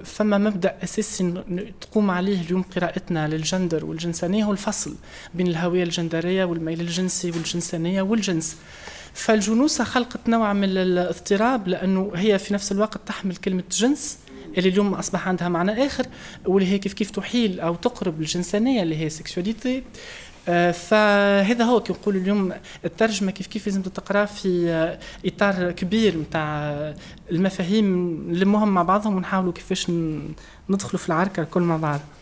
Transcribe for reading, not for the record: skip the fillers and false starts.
فما مبدأ أساسي تقوم عليه اليوم قراءتنا للجندر والجنسانية هو الفصل بين الهوية الجندرية والميل الجنسي والجنسانية والجنس. فالجنوسة خلقت نوع من الاضطراب لأنه هي في نفس الوقت تحمل كلمة جنس اللي اليوم أصبح عندها معنى آخر، واللي هي كيف تحيل أو تقرب الجنسانية اللي هي سكسواليتي. فهذا هو كي نقول اليوم الترجمة كيف لازم تقرأ في إطار كبير متاع المفاهيم نلمهم مع بعضهم ونحاولوا كيفاش ندخلوا في العركة الكل مع بعض.